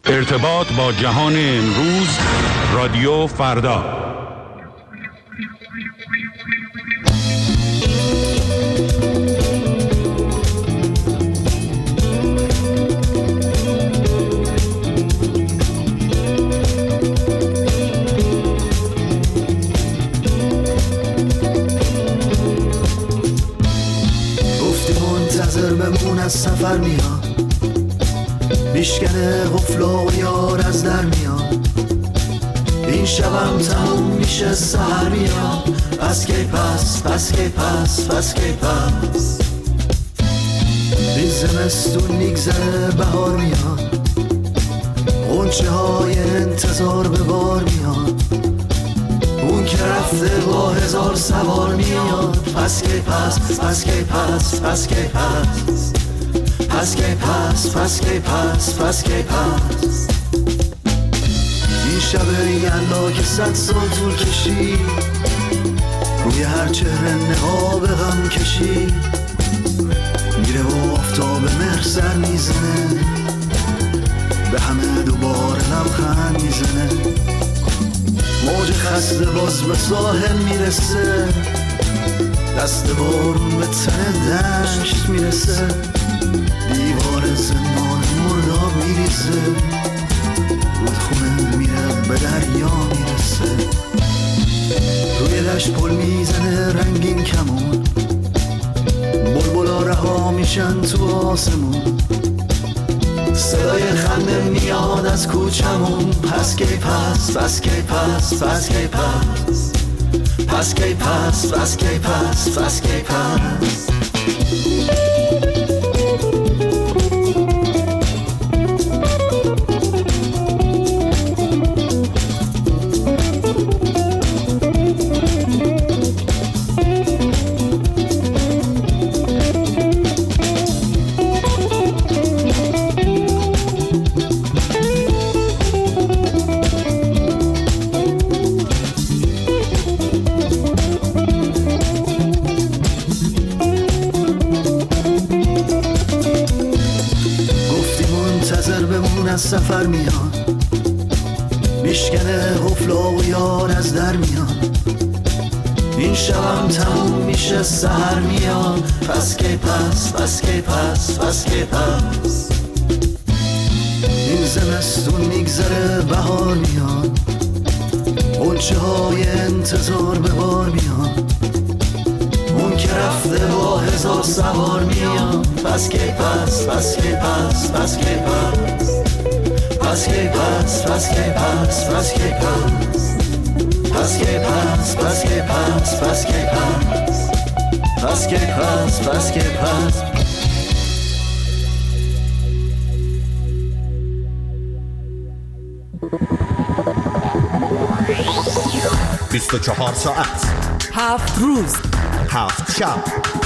ارتباط با جهان امروز، رادیو فردا. گفتی منتظر بمون از سفر میاد، بیشکنه غفلا و یار از در میاد، این شبم تموم میشه سهر میاد، پس کی پس کی پس این زمستون میگذره بهار میاد، غنچه های انتظار به بار میاد، اون که رفته با 1000 سوار میاد، پس کی پس کی پس این شب یلا که 100 سال طول کشید، روی هر چهره نقاب غم کشید، میره و آفتاب مهر سر میزنه، به همه دوباره لبخند میزنه، موج خسته باز به ساحل میرسه، دست بارون به تن دشت میرسه، دیوار زندان مرداب میریزه، رودخونه میره به دریا میرسه، روی دشت پل میزنه رنگین کمون، بلبلا رها میشن تو آسمون، صدای خنده میاد از کوچمون، پس کی پس از سفر میاد، میشکنه غفلا و یار از در میاد، این شبم تموم میشه سهر میاد، پس کی پس این زمستون میگذره بهار میاد، غنچه های انتظار به بار میاد، اون که رفته با 1000 سوار میاد، پس کی پس بیست و 24 ساعت 7 روز 7 شب،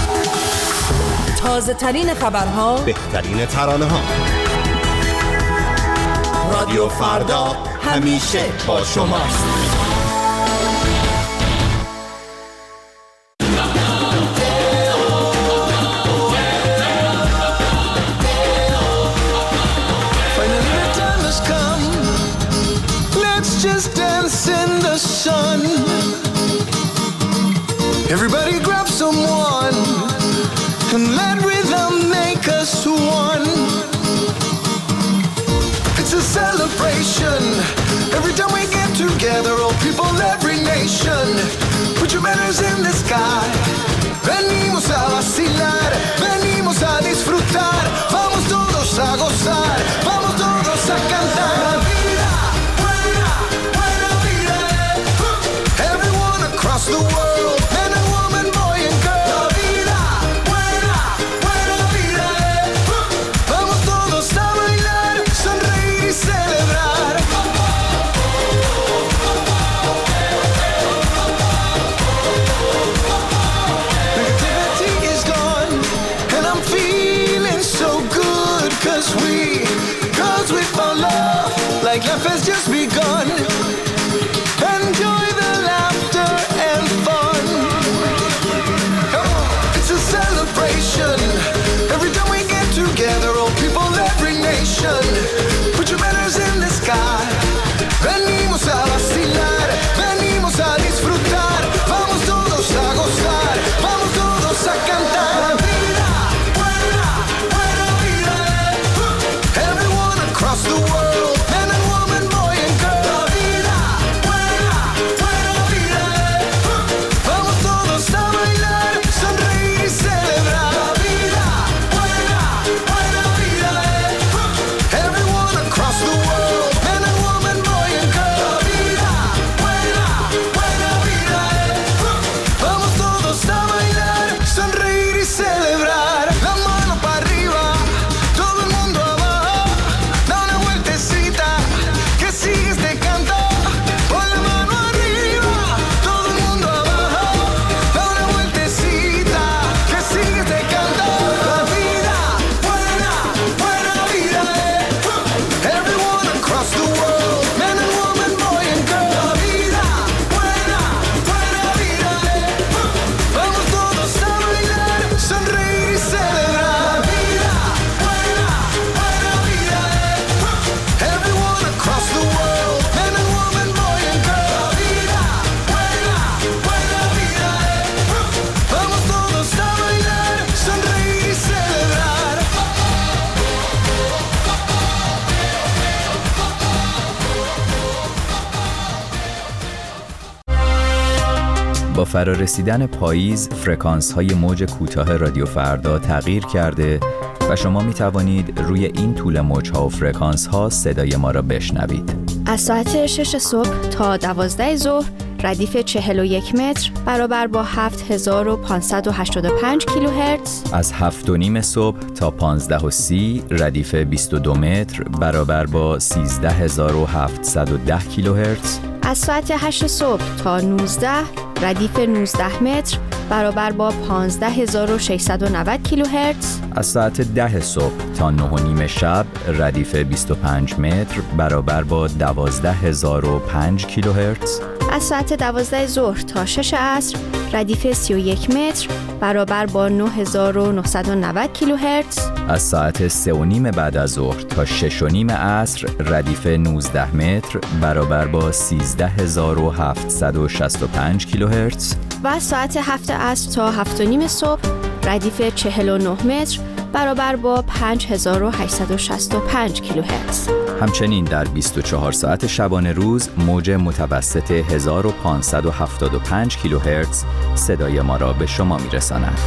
تازه ترین خبرها، بهترین ترانه ها. رادیو فردا همیشه با شماست. Everybody grab someone and let rhythm make us one. It's a celebration every time we get together, all people, every nation. Put your banners in the sky. Venimos a vacilar, venimos a disfrutar. Vamos todos a gozar, vamos todos a cantar. Vida, buena, buena vida. Everyone across the world, men and women, boy and girl. La vida, buena, buena vida. Vamos todos a bailar, sonreír y celebrar. Negativity is gone, and I'm feeling so good, 'cause we با فرارسیدن پاییز فرکانس‌های موج کوتاه رادیو فردا تغییر کرده و شما می توانید روی این طول موج‌ها و فرکانس‌ها صدای ما را بشنوید. از ساعت 6 صبح تا 12 ظهر ردیف 41 متر برابر با 7585 کیلوهرتز. از 7:30 صبح تا 15:30 ردیف 22 متر برابر با 13710 کیلوهرتز. از ساعت 8 صبح تا 19 ردیف 19 متر برابر با 15690 کیلوهرتز. از ساعت 10 صبح تا 9:30 شب ردیف 25 متر برابر با 12005 کیلوهرتز. از ساعت 12 ظهر تا 6 عصر ردیف 31 متر برابر با 9990 کیلوهرتز. از ساعت 3:30 بعد از ظهر تا 6:30 عصر ردیف 19 متر برابر با 13765 کیلوهرتز. و از ساعت 7 عصر تا 7:30 صبح ردیف 49 متر برابر با 5865 کیلوهرتز. همچنین در 24 ساعت شبانه روز موج متوسط 1575 کیلوهرتز صدای ما را به شما میرساند.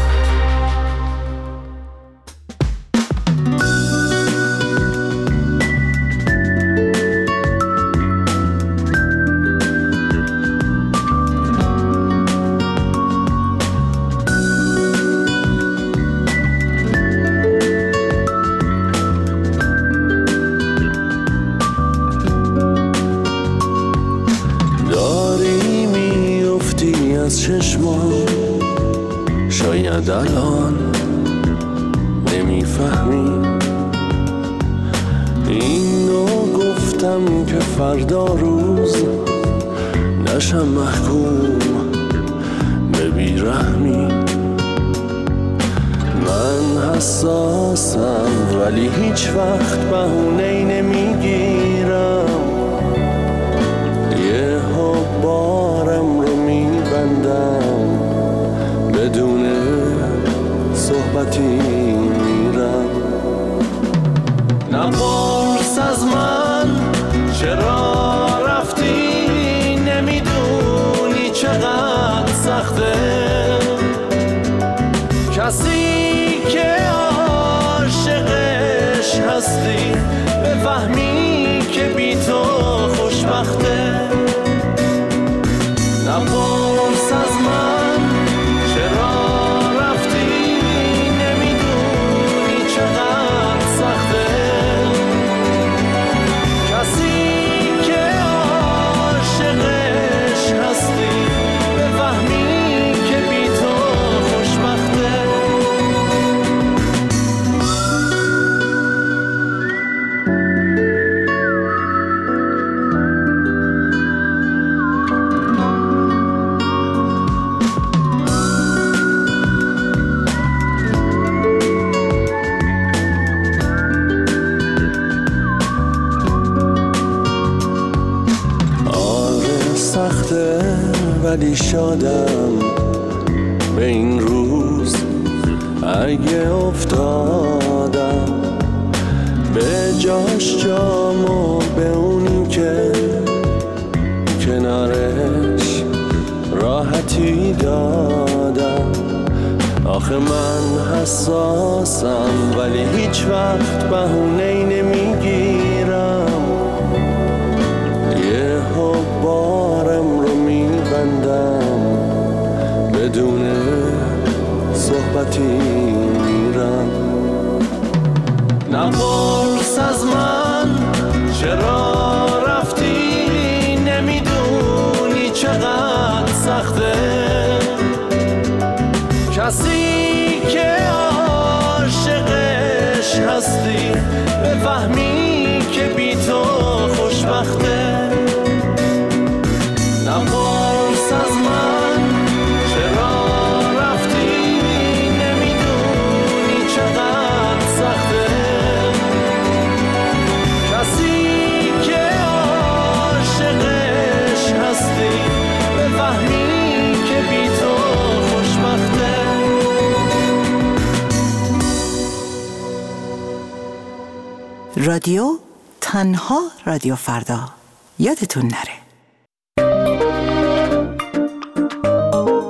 شاید الان نمیفهمی اینو گفتم که فردا روز نشم محکوم به بیرحمی. من حساسم ولی هیچ وقت بهونه‌ای نمیگیرم، یه بارم رو میبندم بدون صحبتی میرم. نپرس از من چرا رفتی، نمیدونی چقدر سخته کسی که عاشقش هستی بفهمی که بی تو خوشبخته. نپرس از من چرا رفتی، نمیدونی چقدر سخته کسی که عاشقش هستی بفهمی که بی تو خوشبخته. ولی شادم به این روز اگه افتادم به جاش جامو به اونی که کنارش راحتی دادم. آخه من حساسم ولی هیچ وقت بهونه‌ای نمیگیرم، یه بارم رو میبندم بدون صحبتی میرم. نپرس از من چرا رفتی، نمیدونی چقدر سخته کسی که عاشقش هستی بفهمی که بی تو خوشبخته. نپرس از من چرا رفتی، نمیدونی چقدر سخته کسی که عاشقش هستی بفهمی که بی تو خوشبخته. رادیو تنها رادیو فردا، یادتون نره.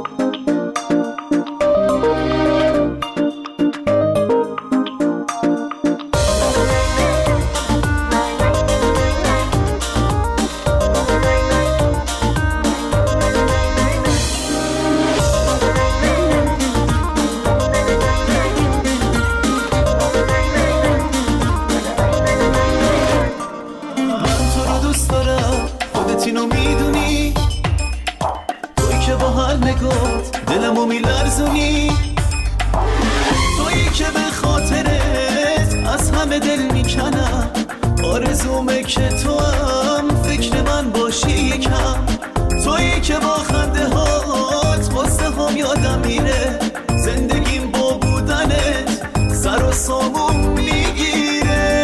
آرزومه که تو هم فکر من باشی یکم، تویی که با خنده هات واسه هم یادم میره، زندگیم با بودنت سر و سامون میگیره.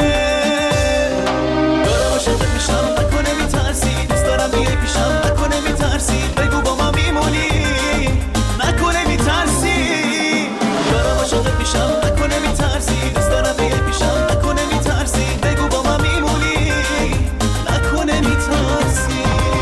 دارم عاشقت میشم نکنه میترسی، دوست دارم بیای پیشم نکنه میترسی، بگو با من میمونی نکنه میترسی. دارم عاشقت میشم نکنه میترسی، دوست دارم بیای پیشم نکنه میترسی، بگو با من میمونی نکنه میترسی.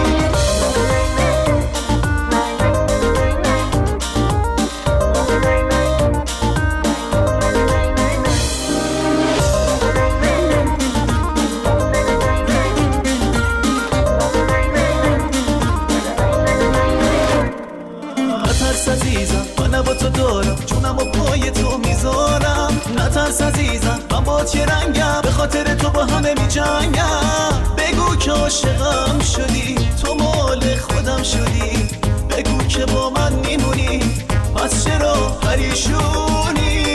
نترس عزیزم من با تو دارم، جونم و پای تو میذارم. نترس عزیزم من با چه رنگم، به خاطر تو با همه میجنگم. بگو که عاشقم شدی، تو مال خودم شدی، بگو که با من میمونی، پس چرا پریشونی؟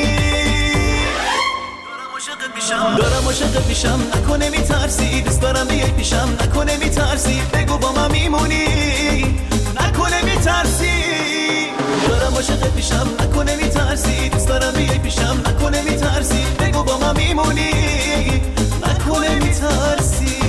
دارم عاشقت میشم نکنه میترسی، دوست دارم بیای پیشم نکنه میترسی، بگو با من میمونی نکنه میترسی. دارم عاشقت میشم نکنه میترسی، دوست دارم بیای پیشم نکنه میترسی، بگو با من میمونی نکنه میترسی.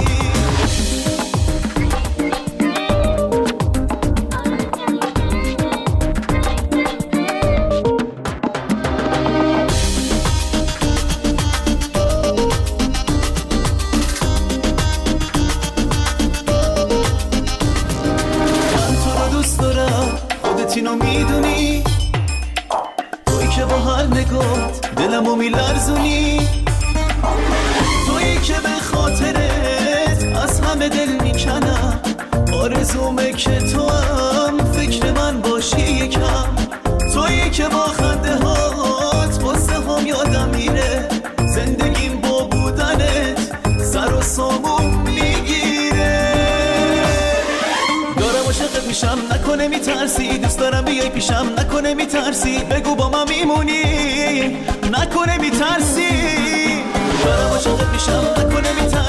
اینو میدونی، تویی که با هر نگات دلمو میلرزونی، تویی که به خاطرت از همه دل میکنم. آرزومه که تو هم فکر من باشی یکم، تویی که با خنده هات واسه هم یادم میره، زندگیم با بودنت سر و سامون میگیره. دارم عاشقت میشم نکنه میترسی، دوست دارم بیای پیشم نکنه میترسی، بگو با من میمونی نکنه میترسی. دارم عاشقت میشم نکنه میترسی،